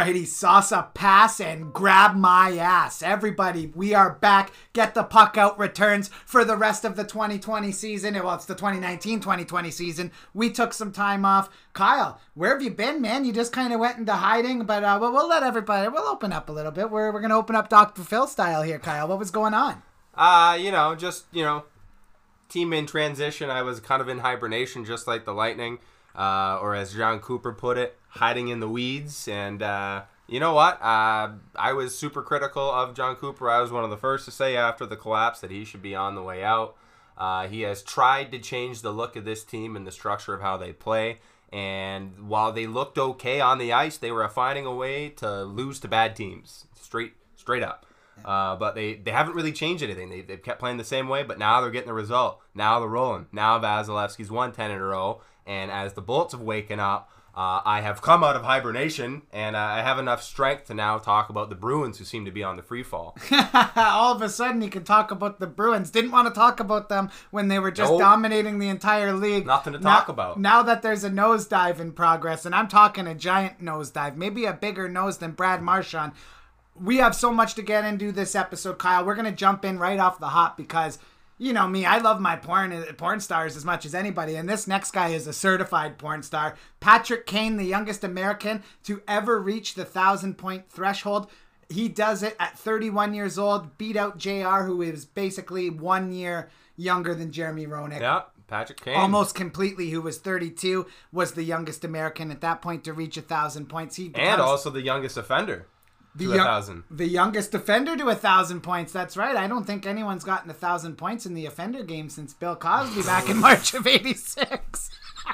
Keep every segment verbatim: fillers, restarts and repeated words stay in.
righty Sosa pass and grab my ass. Everybody, we are back. Get the puck out returns for the rest of the twenty twenty season. Well, it's the twenty nineteen twenty twenty season. We took some time off. Kyle, where have you been, man? You just kind of went into hiding, but uh, we'll, we'll let everybody, we'll open up a little bit. We're, we're going to open up Doctor Phil style here, Kyle. What was going on? Uh, you know, just, you know, team in transition. I was kind of in hibernation, just like the Lightning, uh, or as John Cooper put it, hiding in the weeds. And uh, you know what? Uh, I was super critical of John Cooper. I was one of the first to say after the collapse that he should be on the way out. Uh, he has tried to change the look of this team and the structure of how they play. And while they looked okay on the ice, they were finding a way to lose to bad teams, straight straight up. Uh, but they, they haven't really changed anything. They, they've kept playing the same way, but now they're getting the result. Now they're rolling. Now Vasilevsky's won ten in a row. And as the Bullets have waken up, uh, I have come out of hibernation, and uh, I have enough strength to now talk about the Bruins, who seem to be on the free fall. All of a sudden, you can talk about the Bruins. Didn't want to talk about them when they were just nope. dominating the entire league. Nothing to talk now, about. Now that there's a nosedive in progress, and I'm talking a giant nosedive, maybe a bigger nose than Brad Marchand. We have so much to get into this episode, Kyle. We're going to jump in right off the hop because, you know me, I love my porn porn stars as much as anybody, and this next guy is a certified porn star. Patrick Kane, the youngest American to ever reach the one thousand point threshold. He does it at thirty-one years old, beat out J R, who is basically one year younger than Jeremy Roenick. Yeah, Patrick Kane. Almost completely, who was thirty-two, was the youngest American at that point to reach one thousand points. He becomes, and also the youngest offender. The, to young, a thousand. the youngest offender to a thousand points. That's right. I don't think anyone's gotten a thousand points in the offender game since Bill Cosby back in March of eighty-six.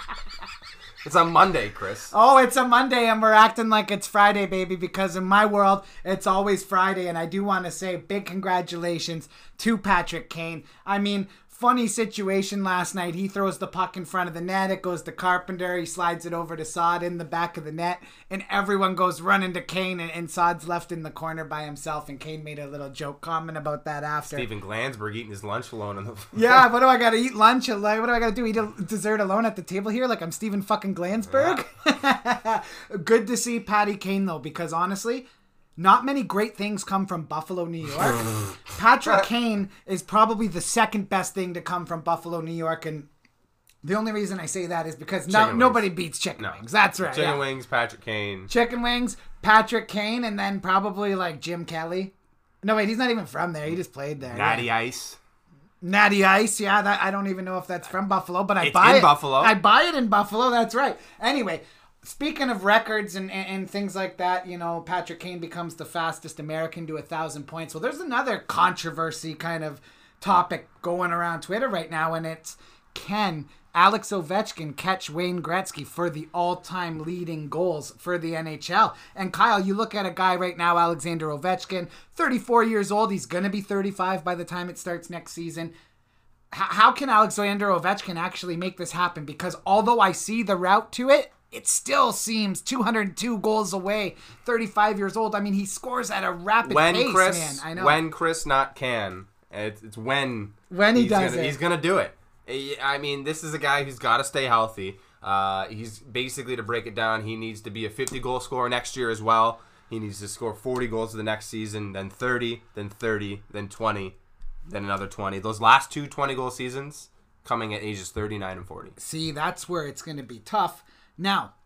It's a Monday, Chris. Oh, it's a Monday, and we're acting like it's Friday, baby, because in my world, it's always Friday, and I do want to say big congratulations to Patrick Kane. I mean, funny situation last night. He throws the puck in front of the net. It goes to Carpenter. He slides it over to Saad in the back of the net. And everyone goes running to Kane. And, and Saad's left in the corner by himself. And Kane made a little joke comment about that after. Steven Glansberg eating his lunch alone. On the yeah, what do I got to eat lunch? Like, what do I got to do? Eat a dessert alone at the table here? Like I'm Steven fucking Glansberg? Yeah. Good to see Patty Kane, though. Because honestly, not many great things come from Buffalo, New York. Patrick Kane is probably the second best thing to come from Buffalo, New York. And the only reason I say that is because no, nobody beats chicken no. wings. That's right. Chicken yeah. wings, Patrick Kane. Chicken wings, Patrick Kane, and then probably like Jim Kelly. No, wait, he's not even from there. He just played there. Natty yeah. Ice. Natty Ice, yeah. That I don't even know if that's from Buffalo, but I it's buy in it. Buffalo. I buy it in Buffalo. That's right. Anyway. Speaking of records and, and, and things like that, you know, Patrick Kane becomes the fastest American to a thousand points. Well, there's another controversy kind of topic going around Twitter right now, and it's can Alex Ovechkin catch Wayne Gretzky for the all-time leading goals for the N H L? And Kyle, you look at a guy right now, Alexander Ovechkin, thirty-four years old. He's going to be thirty-five by the time it starts next season. H- how can Alexander Ovechkin actually make this happen? Because although I see the route to it, it still seems two hundred two goals away, thirty-five years old. I mean, he scores at a rapid when pace, Chris, man. I know. When Chris, not can. It's, it's when. When he he's does gonna, it. He's going to do it. I mean, this is a guy who's got to stay healthy. Uh, he's basically, to break it down, he needs to be a fifty-goal scorer next year as well. He needs to score forty goals the next season, then thirty, then thirty, then twenty, then another twenty. Those last two twenty-goal seasons coming at ages thirty-nine and forty. See, that's where it's going to be tough. Now,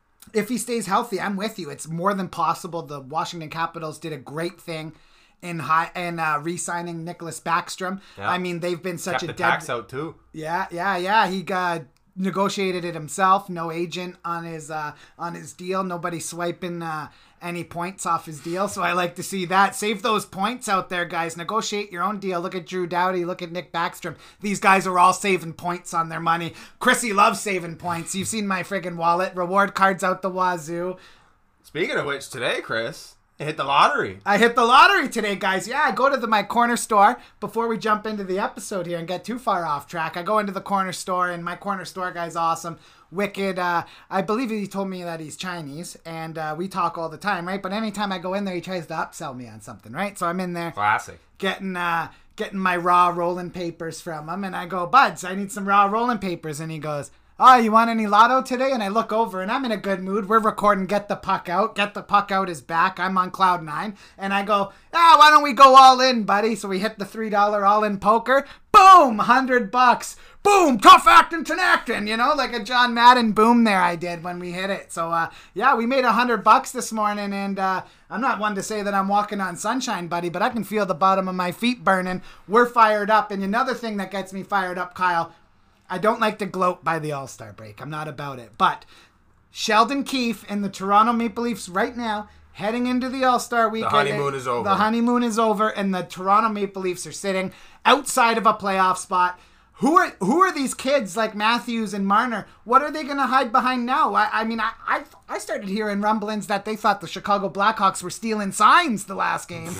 if he stays healthy, I'm with you. It's more than possible. The Washington Capitals did a great thing in high in uh, re-signing Nicholas Backstrom. Yeah. I mean, they've been such Kept a the dead... tax out too. Yeah, yeah, yeah. He got negotiated it himself. No agent on his uh, on his deal. Nobody swiping uh, any points off his deal. So I like to see that. Save those points out there, guys. Negotiate your own deal. Look at Drew Doughty. Look at Nick Backstrom. These guys are all saving points on their money. Chrissy loves saving points. You've seen my friggin' wallet. Reward cards out the wazoo. Speaking of which, today, Chris, I hit the lottery. I hit the lottery today, guys. Yeah, I go to the, my corner store before we jump into the episode here and get too far off track. I go into the corner store, and my corner store guy's awesome. Wicked. Uh, I believe he told me that he's Chinese, and uh, we talk all the time, right? But anytime I go in there, he tries to upsell me on something, right? So I'm in there. Classic. Getting uh, getting my raw rolling papers from him, and I go, Buds, I need some raw rolling papers. And he goes, oh, you want any lotto today? And I look over and I'm in a good mood. We're recording Get the Puck Out. Get the Puck Out is back. I'm on cloud nine. And I go, ah, why don't we go all in, buddy? So we hit the three dollar all in poker. Boom, one hundred bucks. Boom, tough acting, acting, you know, like a John Madden boom there I did when we hit it. So, uh, yeah, we made one hundred bucks this morning, and uh, I'm not one to say that I'm walking on sunshine, buddy, but I can feel the bottom of my feet burning. We're fired up. And another thing that gets me fired up, Kyle, I don't like to gloat by the All-Star break. I'm not about it. But Sheldon Keefe and the Toronto Maple Leafs right now, heading into the All-Star weekend. The honeymoon is over. The honeymoon is over, and the Toronto Maple Leafs are sitting outside of a playoff spot. Who are who are these kids like Matthews and Marner? What are they going to hide behind now? I, I mean, I, I I started hearing rumblings that they thought the Chicago Blackhawks were stealing signs the last game.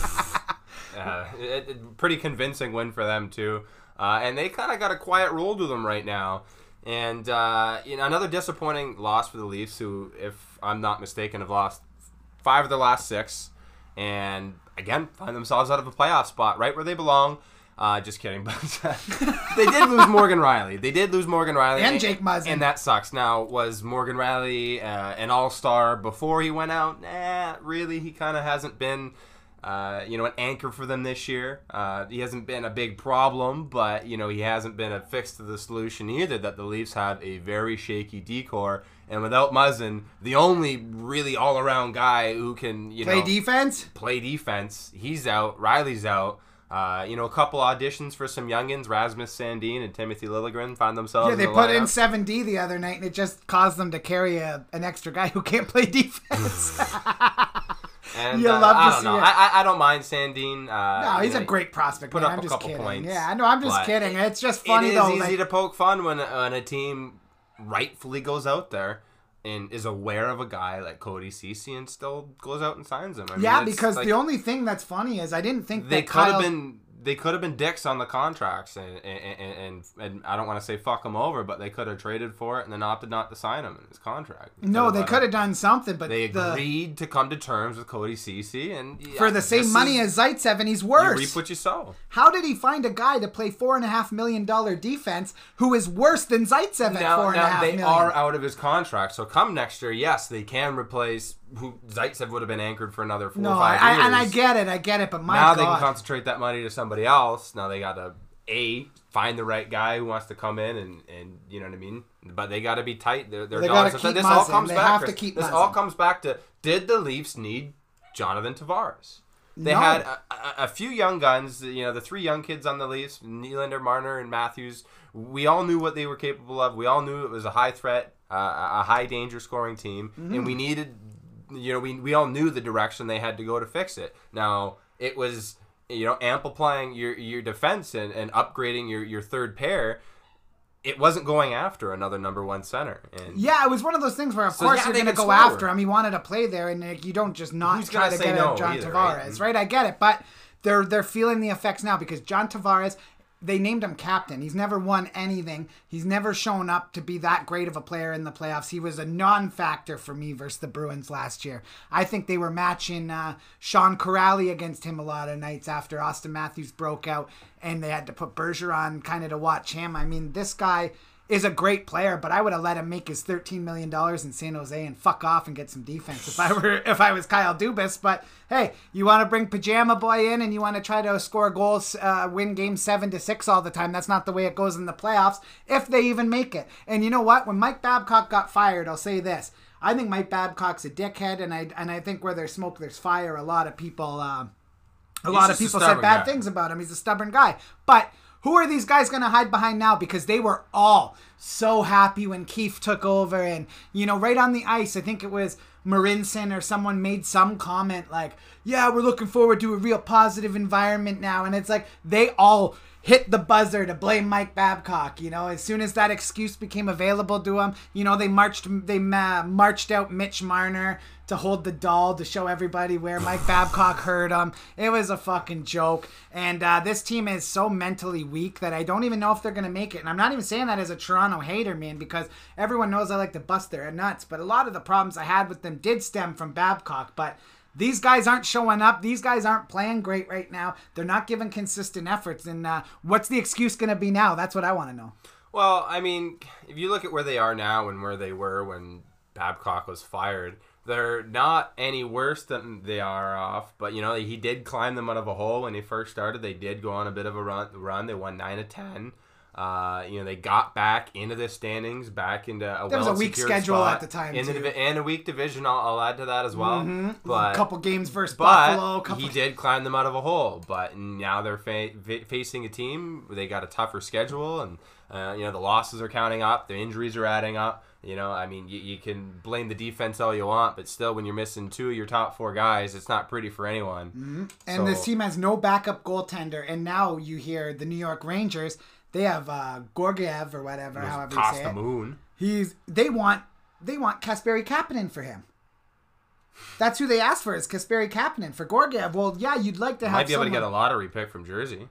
uh, it, it, pretty convincing win for them, too. Uh, and they kind of got a quiet roll to them right now. And uh, you know, another disappointing loss for the Leafs, who, if I'm not mistaken, have lost five of their last six. And, again, find themselves out of a playoff spot right where they belong. Uh, just kidding, but they did lose Morgan Riley. They did lose Morgan Riley. And Jake Muzzin. And that sucks. Now, was Morgan Riley uh, an all-star before he went out? Nah, really, he kind of hasn't been, uh, you know, an anchor for them this year. Uh, he hasn't been a big problem, but, you know, he hasn't been a fix to the solution either, that the Leafs have a very shaky decor. And without Muzzin, the only really all-around guy who can, you play know... Play defense? Play defense. He's out. Riley's out. Uh, you know, a couple auditions for some youngins, Rasmus Sandin and Timothy Liljegren, find themselves Yeah, they in the put lineup. in seven D the other night, and it just caused them to carry a, an extra guy who can't play defense. And you uh, love to I don't see know. it. I, I don't mind Sandin. Uh, no, he's you a know, great prospect. Put man. up I'm a just couple kidding. points. Yeah, I know. I'm just kidding. It's just funny it is though. easy like, to poke fun when, when a team rightfully goes out there and is aware of a guy like Cody Ceci and still goes out and signs him. I mean, yeah, it's because like, the only thing that's funny is I didn't think they that could Kyle... have been. They could have been dicks on the contracts, and and, and and I don't want to say fuck him over, but they could have traded for it and then opted not to sign him in his contract. No, they could have done something, but they the, agreed to come to terms with Cody Ceci, and yeah, for the same money is, as Zaitsev, and he's worse. You reap what you sow. How did he find a guy to play four and a half million dollar defense who is worse than Zaitsev at Now, four and a now half they million? are out of his contract, so come next year, yes, they can replace who Zaitsev would have been anchored for another four no, or five I, years. and I get it, I get it, but my now God. they can concentrate that money to somebody else. Now they got to a find the right guy who wants to come in and, and you know what I mean. But they got to be tight. They're, they're they dollars. got to So keep this all Muzzin. comes They back. have Chris, to keep this Muzzin. all comes back to: did the Leafs need Jonathan Tavares? They No. had a, a, a few young guns. You know, the three young kids on the Leafs: Nylander, Marner, and Matthews. We all knew what they were capable of. We all knew it was a high threat, uh, a high danger scoring team, mm-hmm. and we needed. You know, we we all knew the direction they had to go to fix it. Now it was. You know, amplifying your your defense and, and upgrading your, your third pair, it wasn't going after another number one center. And yeah, it was one of those things where, of so course, yeah, you're they going to could go score. after him. He wanted to play there, and like, you don't just not Who's try gonna to say get no at John either, Tavares, right? right? I get it, but they're they're feeling the effects now because John Tavares, they named him captain. He's never won anything. He's never shown up to be that great of a player in the playoffs. He was a non-factor for me versus the Bruins last year. I think they were matching uh, Sean Corrali against him a lot of nights after Austin Matthews broke out, and they had to put Bergeron kind of to watch him. I mean, this guy is a great player, but I would have let him make his thirteen million dollars in San Jose and fuck off and get some defense if I were if I was Kyle Dubas. But hey, you want to bring Pajama Boy in and you want to try to score goals, uh, win games seven to six all the time. That's not the way it goes in the playoffs, if they even make it. And you know what? When Mike Babcock got fired, I'll say this: I think Mike Babcock's a dickhead, and I and I think where there's smoke, there's fire. A lot of people, uh, a He's lot of just a people said stubborn bad guy. things about him. He's a stubborn guy, but. Who are these guys going to hide behind now? Because they were all so happy when Keefe took over. And, you know, right on the ice, I think it was Marinson or someone made some comment like, yeah, we're looking forward to a real positive environment now. And it's like they all hit the buzzer to blame Mike Babcock. You know, as soon as that excuse became available to him, you know, they marched they uh, marched out Mitch Marner to hold the doll to show everybody where Mike Babcock hurt him. It was a fucking joke. And uh, this team is so mentally weak that I don't even know if they're going to make it. And I'm not even saying that as a Toronto hater, man, because everyone knows I like to bust their nuts. But a lot of the problems I had with them did stem from Babcock. But these guys aren't showing up. These guys aren't playing great right now. They're not giving consistent efforts. And uh, what's the excuse going to be now? That's what I want to know. Well, I mean, if you look at where they are now and where they were when Babcock was fired, they're not any worse than they are off. But, you know, he did climb them out of a hole when he first started. They did go on a bit of a run. run. They won nine to ten. Uh, you know, they got back into the standings, back into a There was a weak schedule at the time, in too. The, and a weak division, I'll, I'll add to that as well. Mm-hmm. But, a couple games versus but Buffalo. Couple... he did climb them out of a hole. But now they're fa- fa- facing a team. They got a tougher schedule, and, uh, you know, the losses are counting up. The injuries are adding up. You know, I mean, you, you can blame the defense all you want, but still, when you're missing two of your top four guys, it's not pretty for anyone. Mm-hmm. And so, this team has no backup goaltender, and now you hear the New York Rangers, they have uh, Gorgiev or whatever, however you say it. Moon. He's they want they want Kasperi Kapanen for him. That's who they asked for is Kasperi Kapanen for Gorgiev. Well, yeah, you'd like to have. Might be able someone... to get a lottery pick from Jersey.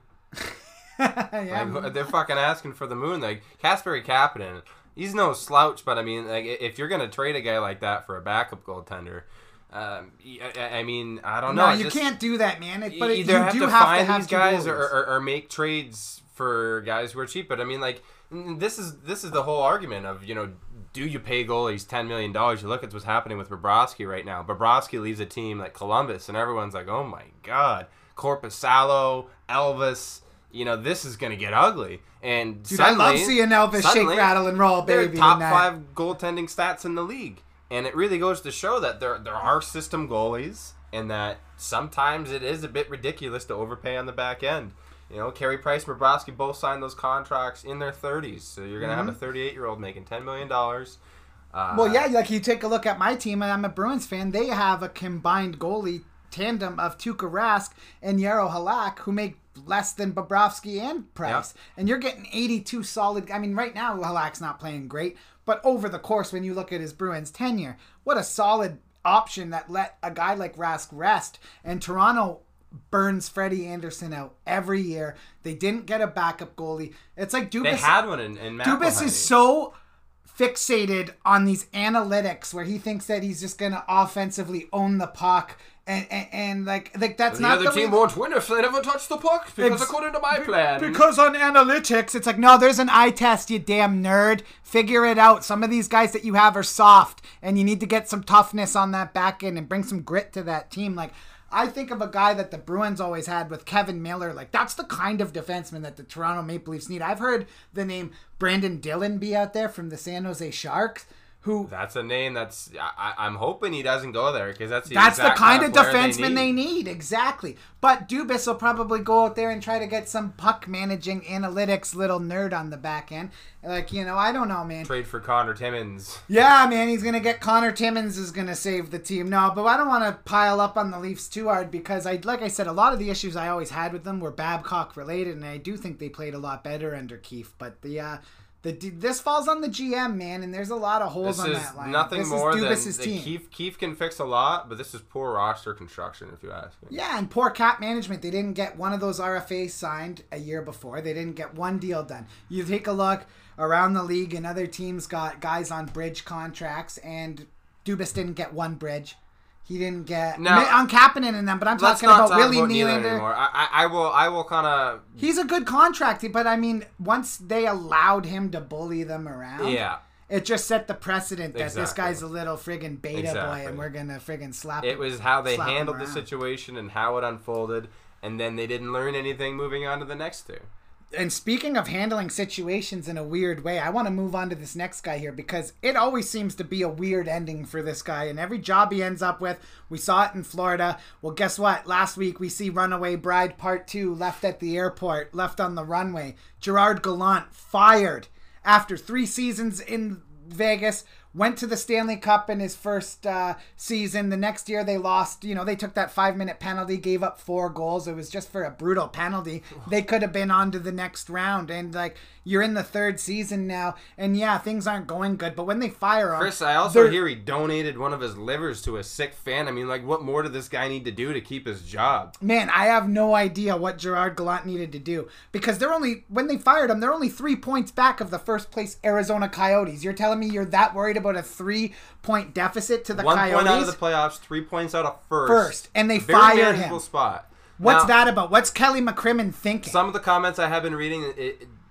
yeah, like, they're fucking asking for the moon. Like Kasperi Kapanen, he's no slouch, but I mean, like if you're gonna trade a guy like that for a backup goaltender. Um, I, I mean, I don't know. No, you just, can't do that, man. It, but it, either you have do to have find to have these guys or, goalies. or, or make trades for guys who are cheap. But I mean, like this is this is the whole argument of, you know, do you pay goalies ten million dollars? You look at what's happening with Bobrovsky right now. Bobrovsky leaves a team like Columbus, and everyone's like, oh my god, Korpisalo, Elvis. You know, this is going to get ugly. And Dude, suddenly, I love seeing Elvis shake, rattle, and roll, baby. They're top tonight. five goaltending stats in the league. And it really goes to show that there there are system goalies, and that sometimes it is a bit ridiculous to overpay on the back end. You know, Carey Price and Bobrovsky both signed those contracts in their thirties. So you're going to mm-hmm. have a thirty-eight-year-old making ten million dollars. Uh, well, yeah, like you take a look at my team, and I'm a Bruins fan. They have a combined goalie tandem of Tuukka Rask and Jaro Halak, who make less than Bobrovsky and Price. Yep. And you're getting eighty-two solid. I mean, right now, Halak's not playing great. But over the course, when you look at his Bruins tenure, what a solid option that let a guy like Rask rest. And Toronto burns Freddie Anderson out every year. They didn't get a backup goalie. It's like Dubas. They had one in, in Dubas is so fixated on these analytics where he thinks that he's just going to offensively own the puck. And, and and like like that's the not other the team way... won't win if they never touch the puck because Ex- according to my plan. Because on analytics, it's like, no, there's an eye test, you damn nerd. Figure it out. Some of these guys that you have are soft, and you need to get some toughness on that back end and bring some grit to that team. Like, I think of a guy that the Bruins always had with Kevin Miller. Like, that's the kind of defenseman that the Toronto Maple Leafs need. I've heard the name Brandon Dillon be out there from the San Jose Sharks. Who, that's a name that's I, I'm hoping he doesn't go there because that's the that's the kind, kind of defenseman they need. they need exactly. But Dubas will probably go out there and try to get some puck managing analytics little nerd on the back end. Like, you know, I don't know, man. Trade for Connor Timmins. Yeah, man, he's gonna get Connor Timmins is gonna save the team. No, but I don't want to pile up on the Leafs too hard because I, like I said, a lot of the issues I always had with them were Babcock related, and I do think they played a lot better under Keefe. But the uh, The, this falls on the G M, man, and there's a lot of holes this on is that line. Nothing this more is than team. Keefe, Keefe can fix a lot, but this is poor roster construction, if you ask me. Yeah, and poor cap management. They didn't get one of those R F As signed a year before. They didn't get one deal done. You take a look around the league, and other teams got guys on bridge contracts, and Dubas didn't get one bridge. He didn't get now, on Kapanen in them, but I'm talking about talk Willie about Nylander. I, I, I will, I will kind of. He's a good contract, but I mean, once they allowed him to bully them around, yeah, it just set the precedent that exactly. this guy's a little friggin' beta exactly. boy, and we're gonna friggin' slap. It him, was how they handled the situation and how it unfolded, and then they didn't learn anything moving on to the next two. And speaking of handling situations in a weird way, I want to move on to this next guy here because it always seems to be a weird ending for this guy. And every job he ends up with, we saw it in Florida. Well, guess what? Last week we see Runaway Bride Part two left at the airport, left on the runway. Gerard Gallant fired after three seasons in Vegas. Went to the Stanley Cup in his first uh, season. The next year they lost. You know, they took that five-minute penalty, gave up four goals. It was just for a brutal penalty. They could have been on to the next round. And, like, you're in the third season now. And, yeah, things aren't going good. But when they fire him... Chris, I also hear he donated one of his livers to a sick fan. I mean, like, what more did this guy need to do to keep his job? Man, I have no idea what Gerard Gallant needed to do. Because they're only... When they fired him, they're only three points back of the first-place Arizona Coyotes. You're telling me you're that worried about a three-point deficit to the One Coyotes? One point out of the playoffs, three points out of first. First, and they Very fire manageable him. Spot. What's now, that about? What's Kelly McCrimmon thinking? Some of the comments I have been reading, it,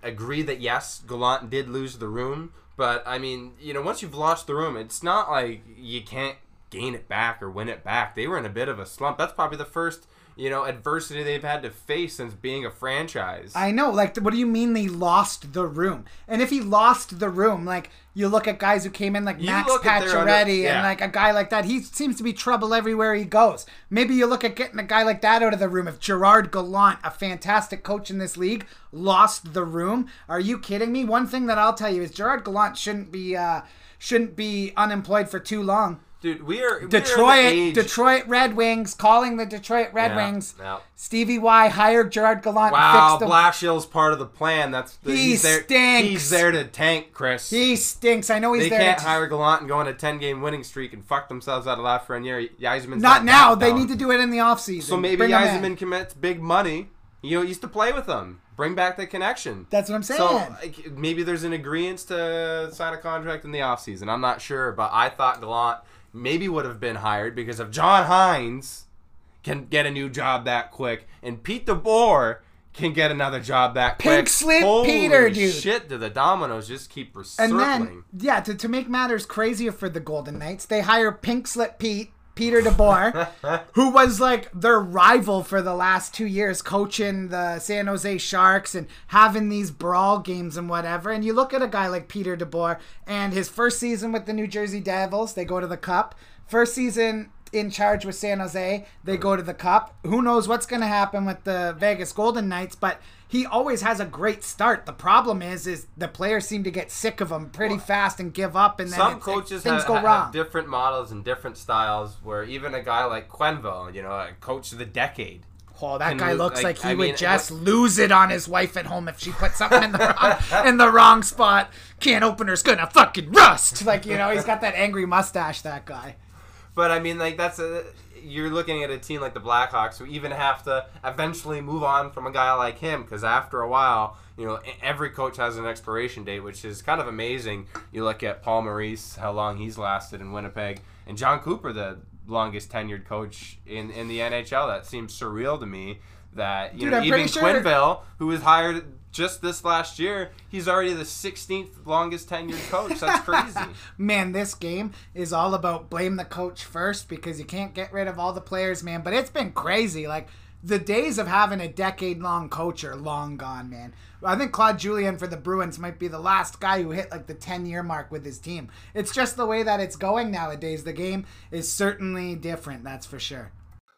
agree that, yes, Gallant did lose the room. But, I mean, you know, once you've lost the room, it's not like you can't gain it back or win it back. They were in a bit of a slump. That's probably the first, you know, adversity they've had to face since being a franchise. I know. Like, what do you mean they lost the room? And if he lost the room, like, you look at guys who came in like You Max look at their Pacioretty under- yeah. and like a guy like that. He seems to be trouble everywhere he goes. Maybe you look at getting a guy like that out of the room. If Gerard Gallant, a fantastic coach in this league, lost the room, are you kidding me? One thing that I'll tell you is Gerard Gallant shouldn't be uh, shouldn't be unemployed for too long. Dude, we are we Detroit, are in the age- Detroit Red Wings, calling the Detroit Red Yeah, Wings. yeah. Stevie Y hired Gerard Gallant Wow, and fixed him. Blashill's part of the plan. That's the, He he's there, stinks. He's there to tank, Chris. He stinks. I know he's they there. can't to- hire Gallant and go on a ten-game winning streak and fuck themselves out of Lafreniere. Yzerman's Not now. that They down. need to do it in the offseason. So maybe Bring him in. Yzerman commits big money. You know, used to play with them. Bring back the connection. That's what I'm saying. So like, maybe there's an agreement to sign a contract in the offseason. I'm not sure, but I thought Gallant maybe would have been hired because if John Hines can get a new job that quick and Pete DeBoer can get another job that quick. Pink slip Holy Peter, dude. shit, do the dominoes just keep and circling. then, yeah, to, to make matters crazier for the Golden Knights, they hire Pink Slip Pete, Peter DeBoer, who was like their rival for the last two years, coaching the San Jose Sharks and having these brawl games and whatever. And you look at a guy like Peter DeBoer and his first season with the New Jersey Devils, they go to the Cup. First season in charge with San Jose, they go to the Cup. Who knows what's going to happen with the Vegas Golden Knights, but he always has a great start. The problem is, is the players seem to get sick of him pretty fast and give up, and then Some it, coaches things have, go have wrong. different models and different styles where even a guy like Quenneville, you know, a coach of the decade. Oh, that can guy lose- looks like, like, he I would mean, just what- lose it on his wife at home if she put something in the wrong, in the wrong spot. Can opener's gonna fucking rust. Like, you know, he's got that angry mustache, that guy. But I mean, like that's a you're looking at a team like the Blackhawks who even have to eventually move on from a guy like him because after a while, you know, every coach has an expiration date, which is kind of amazing. You look at Paul Maurice, how long he's lasted in Winnipeg, and John Cooper, the longest tenured coach in, in the N H L. That seems surreal to me. That you Dude, know, I'm even pretty sure- Quenneville, who was hired just this last year, he's already the sixteenth longest tenured coach. That's crazy. Man, this game is all about blame the coach first because you can't get rid of all the players, man. But it's been crazy. Like, the days of having a decade-long coach are long gone, man. I think Claude Julien for the Bruins might be the last guy who hit like the ten-year mark with his team. It's just the way that it's going nowadays. The game is certainly different, that's for sure.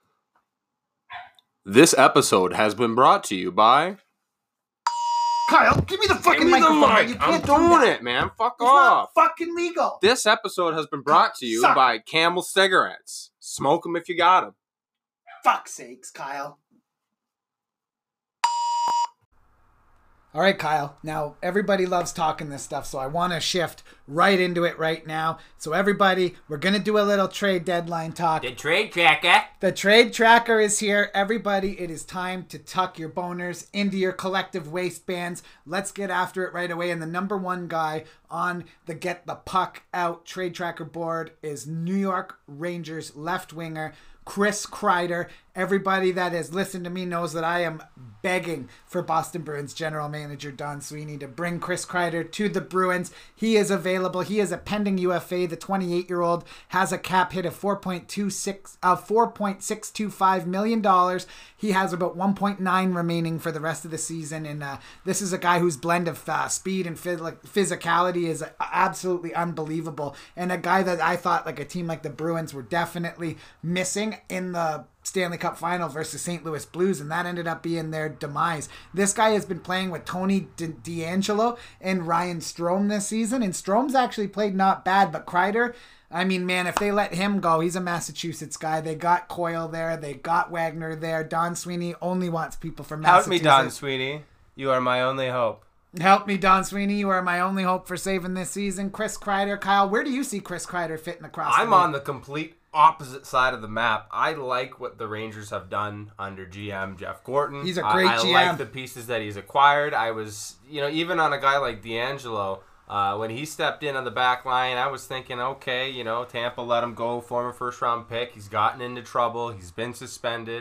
This episode has been brought to you by... Kyle, give me the fucking Give me the microphone. man. You mic. I'm can't do doing that. it, man. Fuck It's off. not fucking legal. This episode has been brought to you Suck. by Camel Cigarettes. Smoke them if you got them. Fuck's sakes, Kyle. All right, Kyle. Now, everybody loves talking this stuff, so I want to shift right into it right now. So, everybody, we're going to do a little trade deadline talk. The trade tracker. The trade tracker is here. Everybody, it is time to tuck your boners into your collective waistbands. Let's get after it right away. And the number one guy on the Get the Puck Out trade tracker board is New York Rangers left winger Chris Kreider. Everybody that has listened to me knows that I am begging for Boston Bruins general manager Don Sweeney to bring Chris Kreider to the Bruins. He is available. He is a pending U F A. The twenty-eight-year-old has a cap hit of four point two six uh, four point six two five million dollars. He has about one point nine remaining for the rest of the season, and uh, this is a guy whose blend of uh, speed and phys- physicality is absolutely unbelievable, and a guy that I thought like a team like the Bruins were definitely missing in the Stanley Cup final versus Saint Louis Blues, and that ended up being their demise. This guy has been playing with Tony D- D'Angelo and Ryan Strome this season, and Strome's actually played not bad, but Kreider, I mean, man, if they let him go, he's a Massachusetts guy. They got Coyle there. They got Wagner there. Don Sweeney only wants people from Help me, Massachusetts. Don Sweeney. You are my only hope. Help me, Don Sweeney. You are my only hope for saving this season. Chris Kreider. Kyle, where do you see Chris Kreider fitting across I'm the league? on the complete opposite side of the map. I like what the Rangers have done under G M Jeff Gorton. He's a great I, I G M. like the pieces that he's acquired. I was, you know, even on a guy like D'Angelo, uh, when he stepped in on the back line, I was thinking, okay, you know, Tampa let him go, former first round pick. He's gotten into trouble. He's been suspended.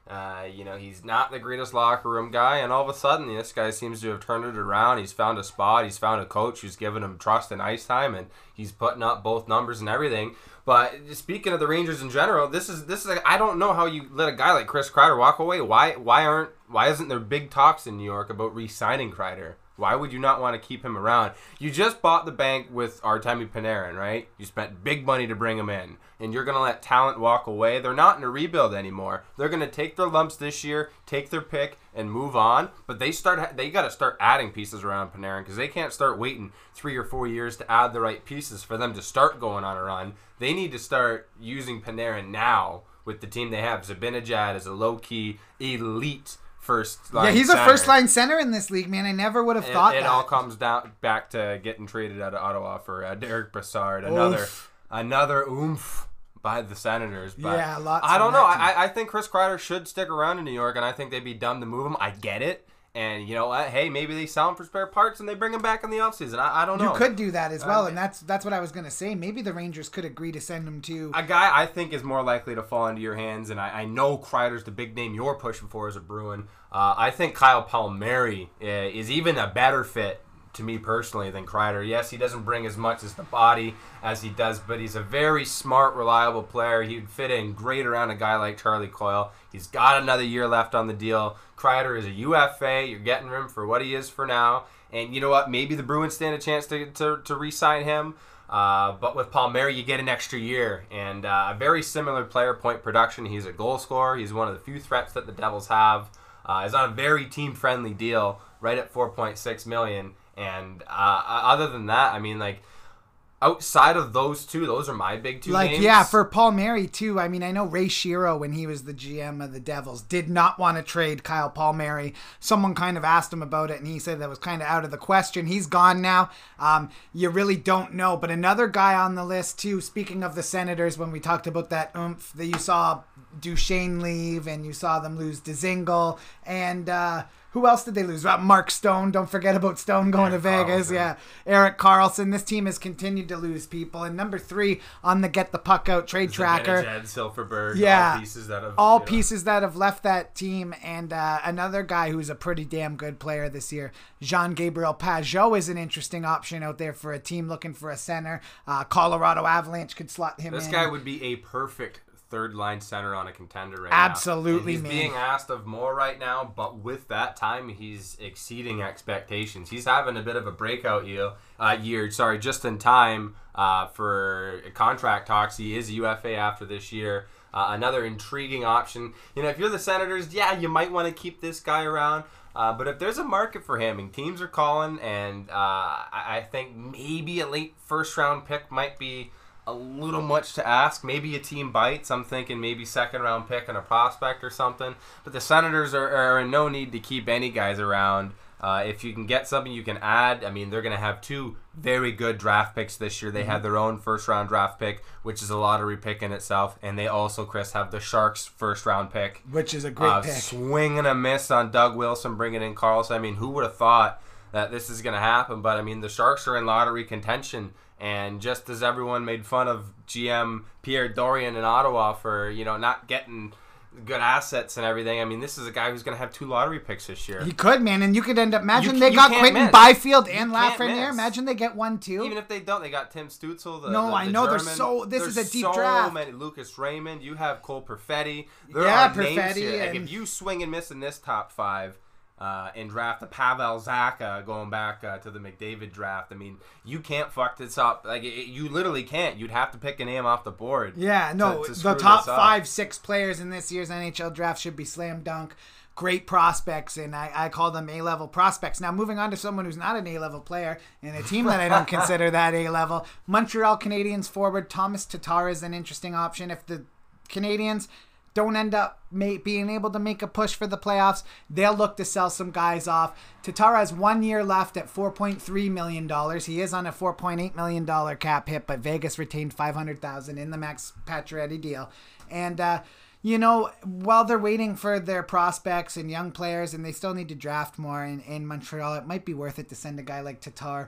Uh, you know, he's not the greatest locker room guy, and all of a sudden, this guy seems to have turned it around. He's found a spot. He's found a coach who's given him trust and ice time, and he's putting up both numbers and everything. But speaking of the Rangers in general, this is this is like, I don't know how you let a guy like Chris Kreider walk away. Why why aren't why isn't there big talks in New York about re-signing Kreider? Why would you not want to keep him around? You just bought the bank with Artemi Panarin, right? You spent big money to bring him in, and you're going to let talent walk away? They're not in a rebuild anymore. They're going to take their lumps this year, take their pick, and move on. But they start they got to start adding pieces around Panarin because they can't start waiting three or four years to add the right pieces for them to start going on a run. They need to start using Panarin now with the team they have. Zibanejad is a low-key elite first line Yeah, he's center. a first line center in this league, man. I never would have It, thought it that. all comes down back to getting traded out of Ottawa for uh, Derek Brassard. Another Oof. another oomph by the Senators. But Yeah, lots I don't on know. that team. I, I think Chris Kreider should stick around in New York, and I think they'd be dumb to move him. I get it. And you know what? Hey, maybe they sell him for spare parts and they bring him back in the offseason. I, I don't know. You could do that as well, Uh, and that's that's what I was going to say. Maybe the Rangers could agree to send him to... A guy I think is more likely to fall into your hands, and I, I know Kreider's the big name you're pushing for as a Bruin. Uh, I think Kyle Palmieri uh, is even a better fit to me personally than Kreider. Yes, he doesn't bring as much as the body as he does, but he's a very smart, reliable player. He would fit in great around a guy like Charlie Coyle. He's got another year left on the deal. Kreider is a U F A. You're getting him for what he is for now. And you know what? Maybe the Bruins stand a chance to, to, to re-sign him. Uh, but with Palmieri, you get an extra year. And uh, a very similar player point production. He's a goal scorer. He's one of the few threats that the Devils have. Uh, he's on a very team-friendly deal, right at four point six million dollars. And uh, other than that, I mean, like, outside of those two, those are my big two Like, names. yeah, for Palmieri, too. I mean, I know Ray Shero, when he was the G M of the Devils, did not want to trade Kyle Palmieri. Someone kind of asked him about it, and he said that was kind of out of the question. He's gone now. Um, you really don't know. But another guy on the list, too, speaking of the Senators, when we talked about that oomph, that you saw Duchesne leave, and you saw them lose Dzingel, and... Uh, Who else did they lose? Uh, Mark Stone. Don't forget about Stone going Erik to Vegas. Karlsson. Yeah. Eric Carlson. This team has continued to lose people. And number three on the Get the Puck Out trade tracker. Zibanejad, Silverberg, Yeah. all pieces that have... All you know. pieces that have left that team. And uh, another guy who's a pretty damn good player this year, Jean-Gabriel Pageau, is an interesting option out there for a team looking for a center. Uh, Colorado Avalanche could slot him This in. guy would be a perfect third line center on a contender right Absolutely, now. And he's man. being asked of more right now, but with that time, he's exceeding expectations. He's having a bit of a breakout year, uh, year sorry, just in time uh, for contract talks. He is U F A after this year. Uh, another intriguing option. You know, if you're the Senators, yeah, you might want to keep this guy around. Uh, but if there's a market for him and teams are calling, and uh, I, I think maybe a late first round pick might be a little much to ask. Maybe a team bites. I'm thinking maybe second round pick and a prospect or something. But the Senators are, are in no need to keep any guys around. Uh, if you can get something you can add, I mean, they're going to have two very good draft picks this year. They Mm-hmm. had their own first round draft pick, which is a lottery pick in itself. And they also, Chris, have the Sharks first round pick. Which is a great uh, pick. Swing and a miss on Doug Wilson bringing in Carlson. I mean, who would have thought that this is going to happen? But, I mean, the Sharks are in lottery contention. And just as everyone made fun of G M Pierre Dorian in Ottawa for, you know, not getting good assets and everything, I mean, this is a guy who's going to have two lottery picks this year. He could, man, and you could end up... Imagine You- they you got can't Quentin miss. Byfield and You can't Lafreniere. miss. Imagine they get one, too. Even if they don't, they got Tim Stutzel. The, No, the, I the know, they're German. so- this There's is a deep so draft. Many, Lucas Raymond. You have Cole Perfetti. There Yeah, are names Perfetti here. Like, and- if you swing and miss in this top five uh, and draft a Pavel Zacha going back uh, to the McDavid draft, I mean, you can't fuck this up. Like it, you literally can't. You'd have to pick a name off the board. Yeah, no, to- to the screw top this up. five, six players in this year's N H L draft should be slam dunk. Great prospects, and I, I call them A-level prospects. Now, moving on to someone who's not an A-level player, and a team that I don't consider that A-level, Montreal Canadiens forward Thomas Tatar is an interesting option. If the Canadiens don't end up ma- being able to make a push for the playoffs, they'll look to sell some guys off. Tatar has one year left at four point three million dollars. He is on a four point eight million dollars cap hit, but Vegas retained five hundred thousand dollars in the Max Pacioretty deal. And, uh, you know, while they're waiting for their prospects and young players, and they still need to draft more in, in Montreal, it might be worth it to send a guy like Tatar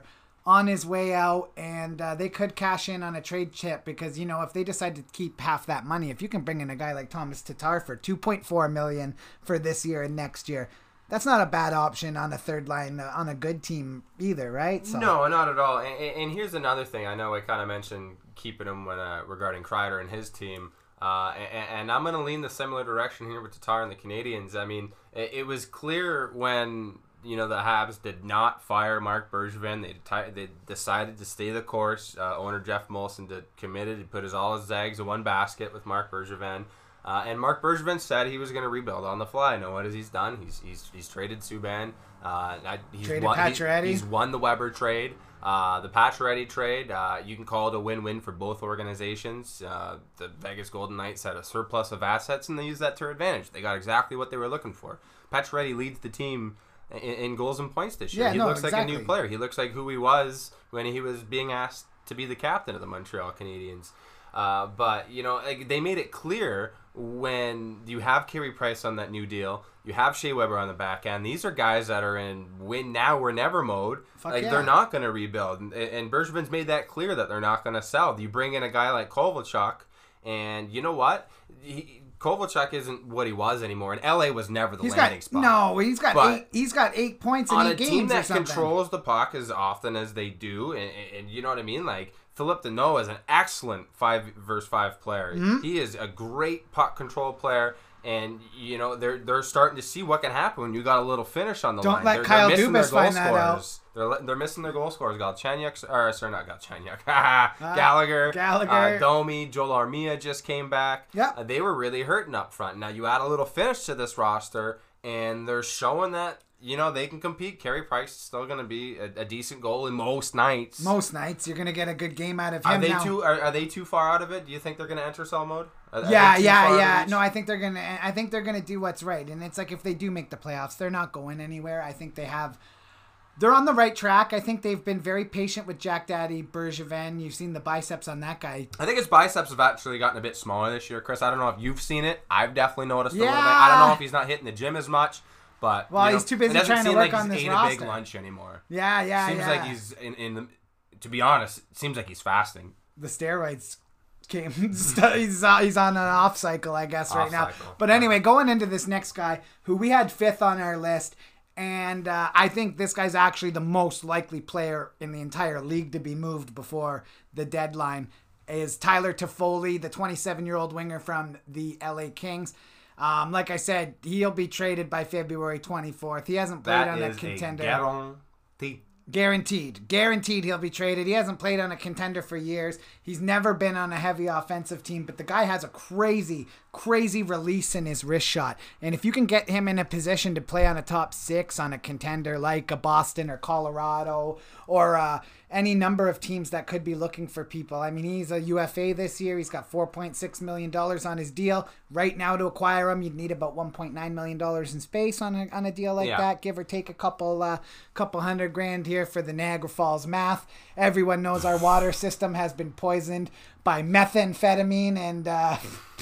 on his way out, and uh, they could cash in on a trade chip because, you know, if they decide to keep half that money, if you can bring in a guy like Thomas Tatar for two point four million dollars for this year and next year, that's not a bad option on a third line uh, on a good team either, right? So. No, not at all. And, and here's another thing. I know I kind of mentioned keeping him when uh, regarding Kreider and his team. Uh, and, and I'm going to lean the similar direction here with Tatar and the Canadians. I mean, it, it was clear when, you know, the Habs did not fire Marc Bergevin. They t- they decided to stay the course. Uh, owner Jeff Molson did, committed. He put his all his eggs in one basket with Marc Bergevin. Uh, and Marc Bergevin said he was going to rebuild on the fly. Know what has he's done? He's he's he's traded Subban. Uh, he's traded won, Pacioretty. He, he's won the Weber trade. Uh, the Pacioretty trade, uh, you can call it a win-win for both organizations. Uh, the Vegas Golden Knights had a surplus of assets, and they used that to their advantage. They got exactly what they were looking for. Pacioretty leads the team in, in goals and points this year. Yeah, he no, looks exactly. like a new player. He looks like who he was when he was being asked to be the captain of the Montreal Canadiens. Uh, but, you know, like, they made it clear when you have Carey Price on that new deal, you have Shea Weber on the back end. These are guys that are in win now or never mode. Fuck like yeah. They're not going to rebuild. And, and Bergevin's made that clear that they're not going to sell. You bring in a guy like Kovalchuk, and you know what? He, Kovalchuk isn't what he was anymore, and L A was never the he's landing got, spot. No, he's got But eight. He's got eight points in on eight a games team or that something. controls the puck as often as they do, and, and you know what I mean, like. Philippe Deneau is an excellent five versus five player. Mm-hmm. He is a great puck control player, and you know they're they're starting to see what can happen when you got a little finish on the Don't line. let they're, Kyle they're missing their Dubas goal find that out. scorers. They're they're missing their goal scorers. Galchenyuk, or sorry, not Galchenyuk. Gallagher, Gallagher. uh, Domi, Joel Armia just came back. Yep. Uh, they were really hurting up front. Now you add a little finish to this roster, and they're showing that. You know, they can compete. Carey Price is still going to be a, a decent goal in most nights. Most nights, you're going to get a good game out of him. Are they now. too? Are, are they too far out of it? Do you think they're going to enter sell mode? Are, are Yeah, they too yeah, far out of yeah. reach? No, I think they're gonna. I think they're gonna do what's right, and it's like if they do make the playoffs, they're not going anywhere. I think they have. They're on the right track. I think they've been very patient with Jack Daddy Bergevin. You've seen the biceps on that guy. I think his biceps have actually gotten a bit smaller this year, Chris. I don't know if you've seen it. I've definitely noticed a little bit. I don't know if he's not hitting the gym as much. But well, you know, he's too busy it doesn't trying to seem work like on he's this ate roster. a big lunch anymore. Yeah, yeah, seems yeah. like he's in, in the. To be honest, it seems like he's fasting. The steroids came. he's he's on an off cycle, I guess, right Off now. cycle. But anyway, going into this next guy, who we had fifth on our list, and uh, I think this guy's actually the most likely player in the entire league to be moved before the deadline, is Tyler Toffoli, the twenty-seven-year-old winger from the L A Kings. Um, like I said, he'll be traded by February twenty-fourth. He hasn't played That on a is contender. a guarantee. Guaranteed. Guaranteed he'll be traded. He hasn't played on a contender for years. He's never been on a heavy offensive team, but the guy has a crazy, crazy release in his wrist shot. And if you can get him in a position to play on a top six on a contender like a Boston or Colorado or uh, any number of teams that could be looking for people. I mean, he's a U F A this year. He's got four point six million dollars on his deal. Right now to acquire him, you'd need about one point nine million dollars in space on a, on a deal like Yeah. that, give or take a couple uh, couple hundred grand here for the Niagara Falls math. Everyone knows our water system has been poisoned by methamphetamine and uh,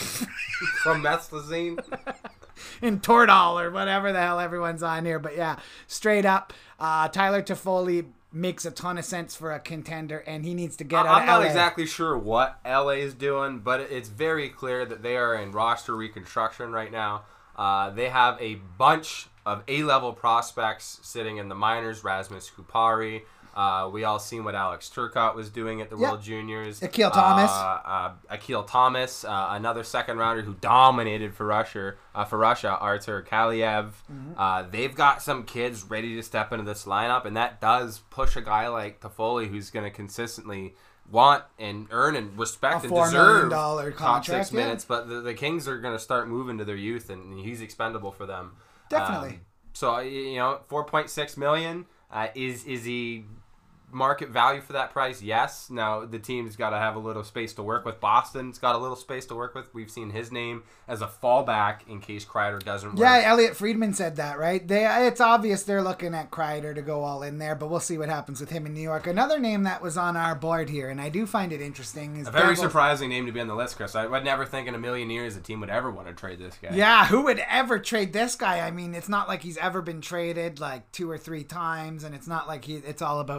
From methazine. and Toradol or whatever the hell everyone's on here. But yeah, straight up, uh, Tyler Toffoli makes a ton of sense for a contender, and he needs to get out I'm of not L A. exactly sure what L A is doing, but it's very clear that they are in roster reconstruction right now. Uh, they have a bunch of A-level prospects sitting in the minors. Rasmus Kupari. Uh, we all seen what Alex Turcotte was doing at the Yep. World Juniors. Akil Thomas. Uh, uh, Akil Thomas, uh, another second rounder who dominated for Russia. Uh, for Russia, Artur Kaliev. Mm-hmm. Uh, they've got some kids ready to step into this lineup, and that does push a guy like Toffoli, who's going to consistently want and earn and respect A and four million deserve dollar top contract, six yeah. minutes. But the, the Kings are going to start moving to their youth, and he's expendable for them. Definitely. Um, so you know, four point six million uh, is is he market value for that price? Yes. Now the team's got to have a little space to work with. Boston's got a little space to work with. We've seen his name as a fallback in case Kreider doesn't work. Yeah, Elliot Friedman said that, right? They, it's obvious they're looking at Kreider to go all in there, but we'll see what happens with him in New York. Another name that was on our board here, and I do find it interesting, is A very Devils- surprising name to be on the list, Chris. I would never think in a million years a team would ever want to trade this guy. Yeah, who would ever trade this guy? I mean, it's not like he's ever been traded like two or three times, and it's not like he. It's all about him.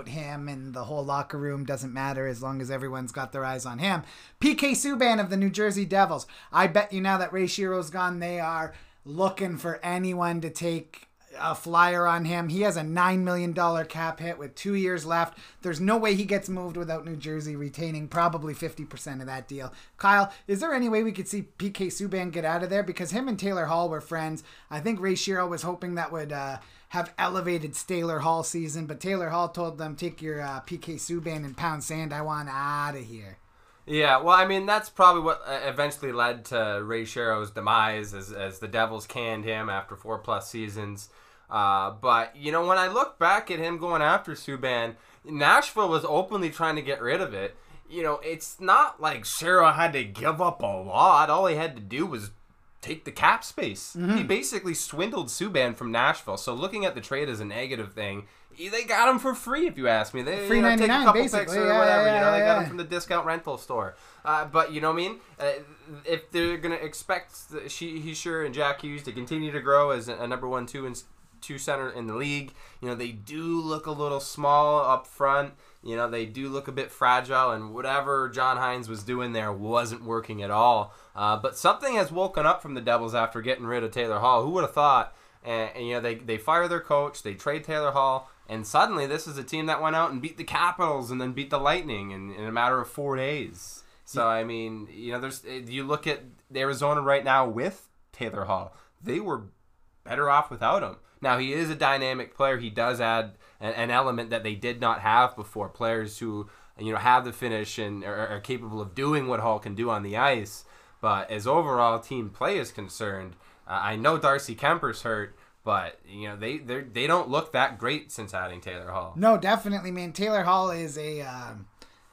him, and the whole locker room doesn't matter as long as everyone's got their eyes on him. P K Subban of the New Jersey Devils. I bet you now that Ray Shiro's gone, they are looking for anyone to take a flyer on him. He has a nine million dollars cap hit with two years left. There's no way he gets moved without New Jersey retaining probably fifty percent of that deal. Kyle, is there any way we could see P K Subban get out of there? Because him and Taylor Hall were friends. I think Ray Shero was hoping that would uh, have elevated Taylor Hall season, but Taylor Hall told them, take your uh, P K Subban and pound sand. I want out of here. Yeah, well, I mean, that's probably what eventually led to Ray Shero's demise as, as the Devils canned him after four-plus seasons. Uh, but, you know, when I look back at him going after Subban, Nashville was openly trying to get rid of it. You know, it's not like Shero had to give up a lot. All he had to do was take the cap space. Mm-hmm. He basically swindled Subban from Nashville. So looking at the trade as a negative thing, they got him for free, if you ask me. They free you know, ninety-nine, take a couple basically. picks or yeah, whatever. Yeah, you know, they yeah, got yeah. him from the discount rental store. Uh, but you know what I mean? Uh, if they're gonna expect she, Hischier and Jack Hughes to continue to grow as a, a number one, two, and two center in the league, you know, they do look a little small up front. You know, they do look a bit fragile, and whatever John Hines was doing there wasn't working at all. Uh, but something has woken up from the Devils after getting rid of Taylor Hall. Who would have thought? And, and you know, they they fire their coach, they trade Taylor Hall, and suddenly this is a team that went out and beat the Capitals and then beat the Lightning in, in a matter of four days. So I mean, you know, there's you look at Arizona right now with Taylor Hall, they were better off without him. Now, he is a dynamic player. He does add an, an element that they did not have before. Players who, you know, have the finish and are, are capable of doing what Hall can do on the ice. But as overall team play is concerned, uh, I know Darcy Kemper's hurt, but, you know, they they they don't look that great since adding Taylor Hall. No, definitely, man. Taylor Hall is a... Um...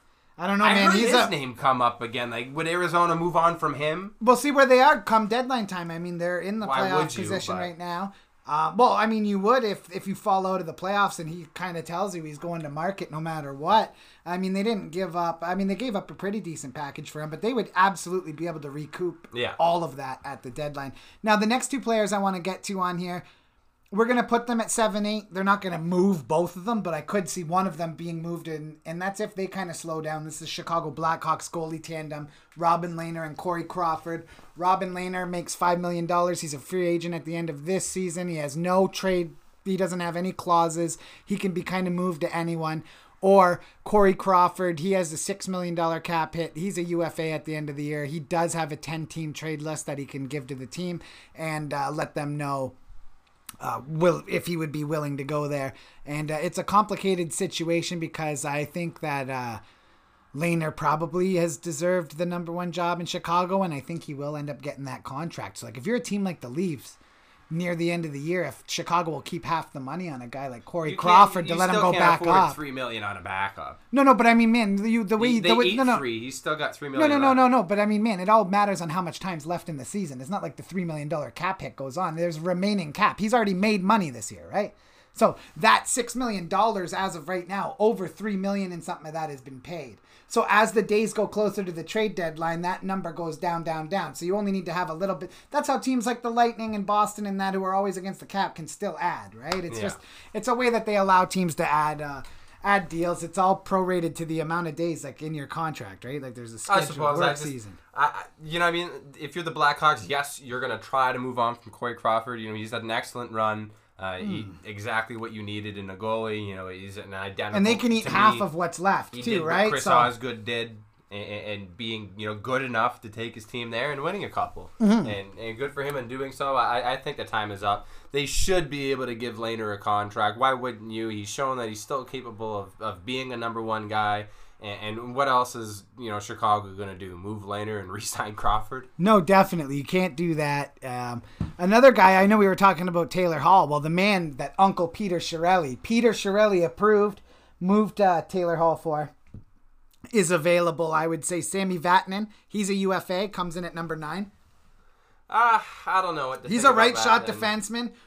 I don't know, I man. heard He's his a... name come up again. Like, would Arizona move on from him? We'll see where they are come deadline time. I mean, they're in the Why playoff would you, position but- right now. Uh, well, I mean, you would if, if you fall out of the playoffs and he kind of tells you he's going to market no matter what. I mean, they didn't give up. I mean, they gave up a pretty decent package for him, but they would absolutely be able to recoup Yeah. all of that at the deadline. Now, the next two players I want to get to on here, we're going to put them at seven eight. They're not going to move both of them, but I could see one of them being moved in, and that's if they kind of slow down. This is Chicago Blackhawks goalie tandem, Robin Lehner and Corey Crawford. Robin Lehner makes five million dollars. He's a free agent at the end of this season. He has no trade. He doesn't have any clauses. He can be kind of moved to anyone. Or Corey Crawford, he has a six million dollars cap hit. He's a U F A at the end of the year. He does have a ten-team trade list that he can give to the team and uh, let them know Uh, will if he would be willing to go there. And uh, it's a complicated situation because I think that uh, Lehner probably has deserved the number one job in Chicago, and I think he will end up getting that contract. So, like, if you're a team like the Leafs, near the end of the year, if Chicago will keep half the money on a guy like Corey You Crawford can't- to let you him still go can't back afford up. Three million on a backup. No, no, but I mean, man, you, the way He, they the way, ate no, no. three. He's still got three No, million. no, no, left. no, no. But I mean, man, it all matters on how much time's left in the season. It's not like the three million dollars cap hit goes on. There's remaining cap. He's already made money this year, right? So that six million dollars as of right now, over three million dollars and something of that has been paid. So as the days go closer to the trade deadline, that number goes down, down, down. So you only need to have a little bit. That's how teams like the Lightning and Boston and that, who are always against the cap, can still add, right? It's Yeah. just, it's a way that they allow teams to add, uh, add deals. It's all prorated to the amount of days, like in your contract, right? Like there's a I scheduled suppose. work I just, season. I, I- you know what I mean? If you're the Blackhawks, yes, you're going to try to move on from Corey Crawford. You know, he's had an excellent run. Uh, Hmm. he, exactly what you needed in a goalie. You know, he's an identical. And they can eat to half me. of what's left He too, did what right? Chris So Osgood did, and, and being you know good enough to take his team there and winning a couple, Mm-hmm. and and good for him in doing so. I, I think the time is up. They should be able to give Lehner a contract. Why wouldn't you? He's shown that he's still capable of, of being a number one guy. And, and what else is you know Chicago going to do? Move Lehner and re-sign Crawford? no, definitely. You can't do that. Um, another guy, I know we were talking about Taylor Hall. Well, the man that Uncle Peter Chiarelli, Peter Chiarelli approved, moved uh, Taylor Hall for, is available. I would say Sammy Vatanen. He's a U F A, comes in at number nine. Ah, I don't know what to He's think a right about shot that. defenseman.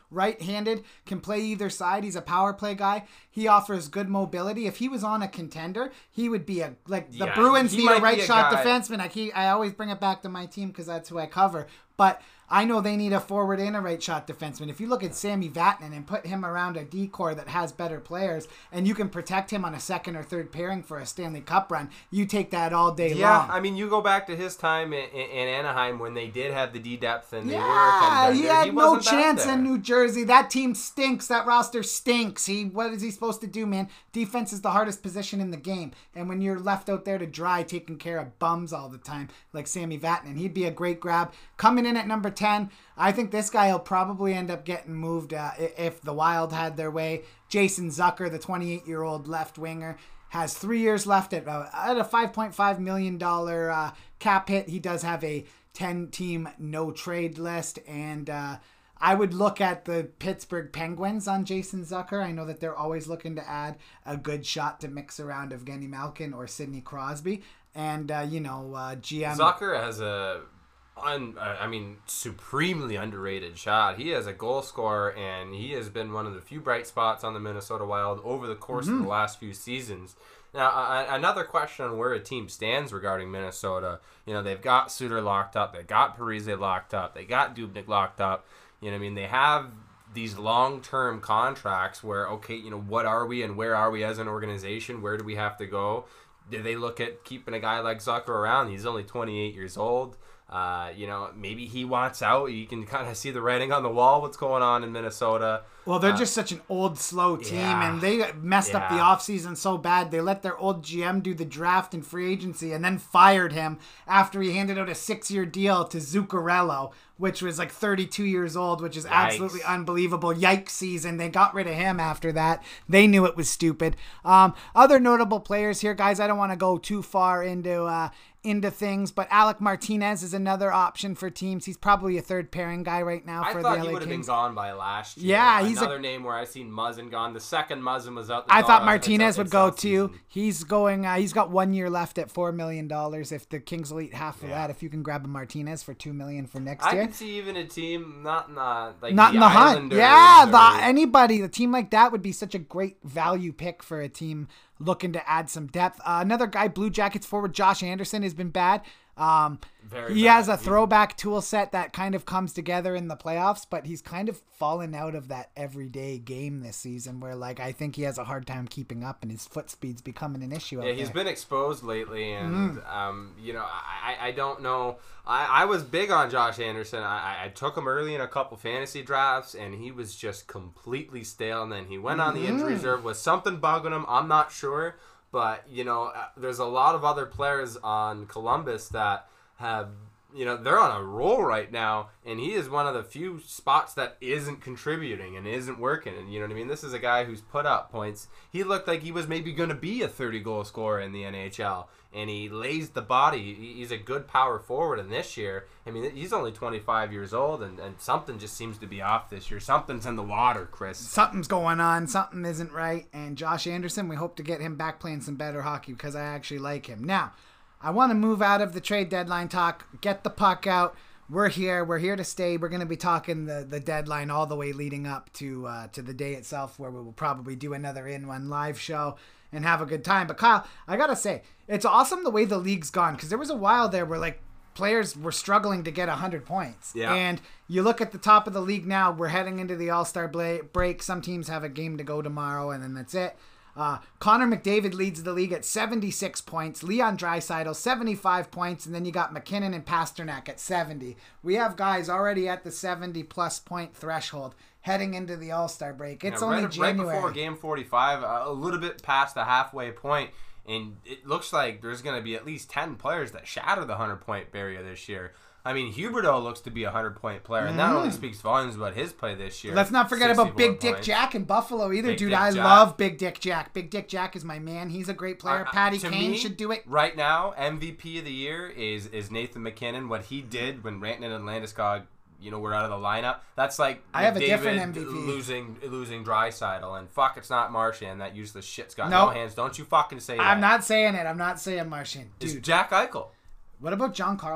right-handed, can play either side. He's a power play guy. He offers good mobility. If he was on a contender, he would be a like the Yeah, Bruins he need might a right be a shot guy- defenseman. I keep, I always bring it back to my team because that's who I cover. But I know they need a forward and a right shot defenseman. If you look at Sammy Vatanen and put him around a D-core that has better players, and you can protect him on a second or third pairing for a Stanley Cup run, you take that all day Yeah, long. I mean, you go back to his time in, in, in Anaheim when they did have the D depth and they were a Yeah, contender. he had no wasn't back chance there. in New Jersey. That team stinks. That roster stinks. He, what is he supposed to do, man? Defense is the hardest position in the game, and when you're left out there to dry, taking care of bums all the time, like Sammy Vatanen, he'd be a great grab. Coming in at number ten, I think this guy will probably end up getting moved uh, i- if the Wild had their way. Jason Zucker, the twenty-eight-year-old left winger, has three years left at, uh, at a five point five million dollars uh, cap hit. He does have a ten-team no-trade list, and uh, I would look at the Pittsburgh Penguins on Jason Zucker. I know that they're always looking to add a good shot to mix around Evgeny Malkin or Sidney Crosby. And, uh, you know, uh, G M... Zucker has a, un, uh, I mean, supremely underrated shot. He has a goal scorer, and he has been one of the few bright spots on the Minnesota Wild over the course Mm-hmm. of the last few seasons. Now, uh, another question on where a team stands regarding Minnesota. You know, they've got Suter locked up. They got Parise locked up. They got Dubnyk locked up. You know what I mean? They have these long-term contracts where, okay, you know, what are we and where are we as an organization? Where do we have to go? Do they look at keeping a guy like Zucker around? He's only twenty-eight years old. Uh, you know, maybe he wants out. You can kind of see the writing on the wall, what's going on in Minnesota. Well, they're Uh, just such an old, slow team, yeah. and they messed up the Yeah. offseason so bad. They let their old G M do the draft and free agency and then fired him after he handed out a six-year deal to Zuccarello, which was like thirty-two years old, which is Yikes. absolutely unbelievable. Yikes season. They got rid of him after that. They knew it was stupid. Um, other notable players here, guys, I don't want to go too far into... Uh, into things, but Alec Martinez is another option for teams. He's probably a third pairing guy right now I for thought the L he A would have been Kings. gone by last year. Yeah, he's a- another name where I've seen Muzzin gone. The second Muzzin was out the I door. thought It's Martinez a- would it's go off too. season. He's going. Uh, he's got one year left at four million dollars. If the Kings will eat half of Yeah. that, if you can grab a Martinez for two million for next I year, could see even a team not in the like not the in the hunt. Islanders Yeah, or- the, anybody, a team like that would be such a great value pick for a team looking to add some depth. Uh, another guy, Blue Jackets forward Josh Anderson has been bad. Um, Very he bad. has a He- throwback tool set that kind of comes together in the playoffs, but he's kind of fallen out of that everyday game this season where, like, I think he has a hard time keeping up and his foot speed's becoming an issue out Yeah, he's there. been exposed lately, and Mm. um, you know, I, I I don't know. I, I was big on Josh Anderson. I, I took him early in a couple fantasy drafts, and he was just completely stale. And then he went on the injury Mm. reserve. Was something bugging him? I'm not sure, but you know, uh, there's a lot of other players on Columbus that have. You know, they're on a roll right now, and he is one of the few spots that isn't contributing and isn't working. And you know what I mean? This is a guy who's put up points. He looked like he was maybe going to be a thirty-goal scorer in the N H L, and he lays the body. He- He's a good power forward, and this year, I mean, he's only twenty-five years old, and, and something just seems to be off this year. Something's in the water, Chris. Something's going on. Something isn't right. And Josh Anderson, we hope to get him back playing some better hockey because I actually like him. Now, I want to move out of the trade deadline talk, get the puck out. We're here. We're here to stay. We're going to be talking the, the deadline all the way leading up to uh, to the day itself, where we will probably do another In One live show and have a good time. But Kyle, I got to say, it's awesome the way the league's gone, because there was a while there where, like, players were struggling to get one hundred points. Yeah. And you look at the top of the league now, we're heading into the All-Star bla- break. Some teams have a game to go tomorrow, and then that's it. Uh, Connor McDavid leads the league at seventy-six points. Leon Draisaitl, seventy-five points. And then you got McKinnon and Pasternak at seventy. We have guys already at the seventy-plus point threshold heading into the All-Star break. It's Yeah, only right, January. right before game forty-five, uh, a little bit past the halfway point, and it looks like there's going to be at least ten players that shatter the one hundred point barrier this year. I mean, Huberdeau looks to be a one hundred point player, and that only speaks volumes about his play this year. Let's not forget about sixty-four Big Dick points. Jack in Buffalo either, Big dude. Dick I Jack. love Big Dick Jack. Big Dick Jack is my man. He's a great player. Uh, Patty to Kane me, should do it. Right now, M V P of the year is is Nathan McKinnon. What he did when Rantanen and Landeskog, you know, were out of the lineup. That's like I have a McDavid different M V P. losing losing Draisaitl, and fuck, it's not Marchand. That useless shit's got No. no hands. Don't you fucking say that. I'm not saying it. I'm not saying Martian. It's Dude, Jack Eichel. what about John Carlson?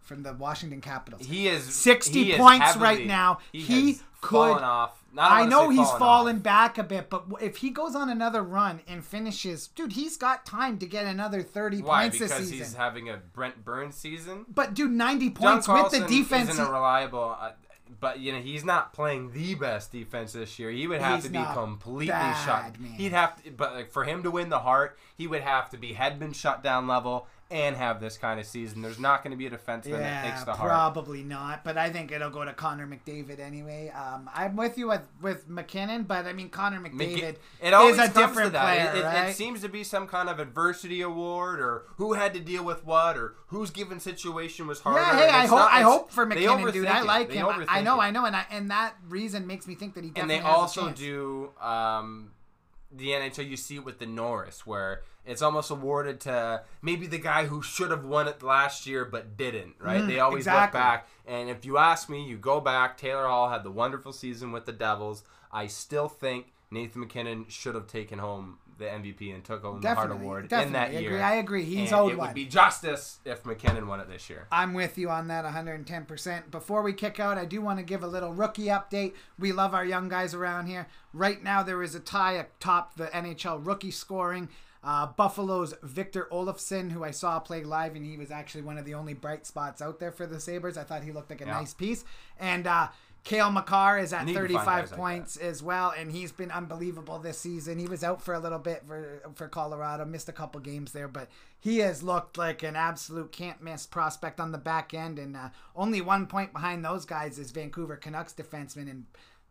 from the Washington Capitals. He is sixty he is points heavily, right now. He, He has could. fallen off. Not, I know he's fallen fallen off. back a bit, but if he goes on another run and finishes, dude, he's got time to get another thirty Why? points Because this season. he's having a Brent Burns season. But dude, ninety John points with Carlson the defense. isn't a reliable. Uh, but you know he's not playing the best defense this year. He would have He's to be not completely bad, shut. man. He'd have to, but like, for him to win the Hart, he would have to be Hedman shut down level and have this kind of season. There's not going to be a defenseman Yeah, that takes the Hart. probably not. But I think it'll go to Connor McDavid anyway. Um, I'm with you with, with McKinnon, but I mean Connor McDavid it always is a comes to different that. player, It, it, right? it seems to be some kind of adversity award, or who had to deal with what, or whose given situation was harder. Yeah, hey, and I it's hope not- I it's- hope for they McKinnon, dude. overthink I it. like They him. I, overthink I know, it. I know, and I, and that reason makes me think that he And definitely they has a also chance. do um, the N H L. You see it with the Norris, where it's almost awarded to maybe the guy who should have won it last year but didn't. Right? Mm, they always exactly. look back, and if you ask me, you go back. Taylor Hall had the wonderful season with the Devils. I still think Nathan McKinnon should have taken home the M V P and took home Definitely, the Hart Award definitely. in that I year. agree. I agree. He's and owed it one. would be justice if McKinnon won it this year. I'm with you on that one hundred ten percent. Before we kick out, I do want to give a little rookie update. We love our young guys around here. Right now, there is a tie atop the N H L rookie scoring. Uh, Buffalo's Victor Olofsson, who I saw play live, and he was actually one of the only bright spots out there for the Sabres. I thought he looked like a Yeah. nice piece. And uh, Cale Makar is at Need to find thirty-five guys like points as well, and he's been unbelievable this season. He was out for a little bit for, for Colorado, missed a couple games there, but he has looked like an absolute can't-miss prospect on the back end, and uh, only one point behind those guys is Vancouver Canucks defenseman and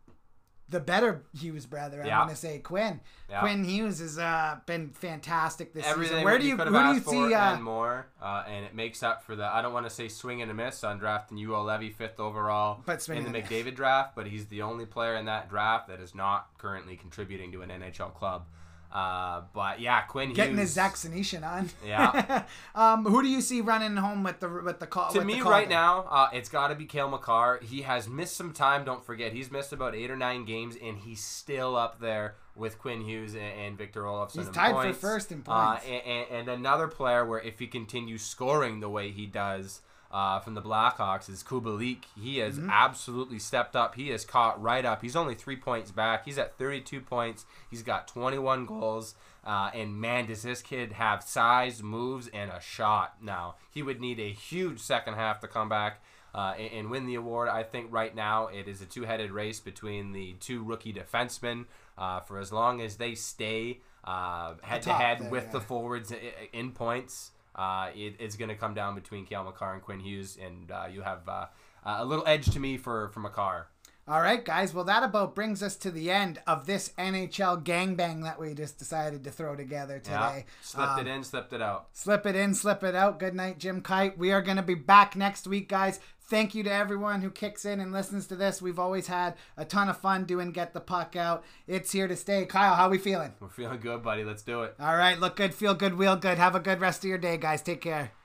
the better Hughes brother, I'm Yeah. going to say Quinn. Yeah. Quinn Hughes has uh, been fantastic this Everything season. Where that do you could who have do you asked for see? Uh, and more, uh, and it makes up for the. I don't want to say swing and a miss on drafting Yuo Levy fifth overall But swing in the and a McDavid draft, but he's the only player in that draft that is not currently contributing to an N H L club. Uh, but yeah, Quinn getting Hughes. his vaccination on. Yeah. um, who do you see running home with the with the call? To with me, the call right there? now, uh, it's got to be Cale Makar. He has missed some time. Don't forget, he's missed about eight or nine games, and he's still up there with Quinn Hughes and, and Victor Olofsson. He's in tied points. for first in Uh, points. and, and, and another player where if he continues scoring the way he does uh, from the Blackhawks is Kubalik. He has Mm-hmm. absolutely stepped up. He has caught right up. He's only three points back. He's at thirty-two points. He's got twenty-one goals. Uh, and man, does this kid have size, moves, and a shot now. He would need a huge second half to come back uh, and, and win the award. I think right now it is a two-headed race between the two rookie defensemen. Uh, for as long as they stay uh, head-to-head there, with yeah. the forwards i- in points, uh, it, it's going to come down between Cale Makar and Quinn Hughes, and uh, you have uh, a little edge to me for, for Makar. All right, guys. Well, that about brings us to the end of this N H L gangbang that we just decided to throw together today. Yeah, slipped Um, it in, slipped it out. Slip it in, slip it out. Good night, Jim Kite. We are going to be back next week, guys. Thank you to everyone who kicks in and listens to this. We've always had a ton of fun doing Get the Puck Out. It's here to stay. Kyle, how we feeling? We're feeling good, buddy. Let's do it. All right, look good, feel good, wheel good. Have a good rest of your day, guys. Take care.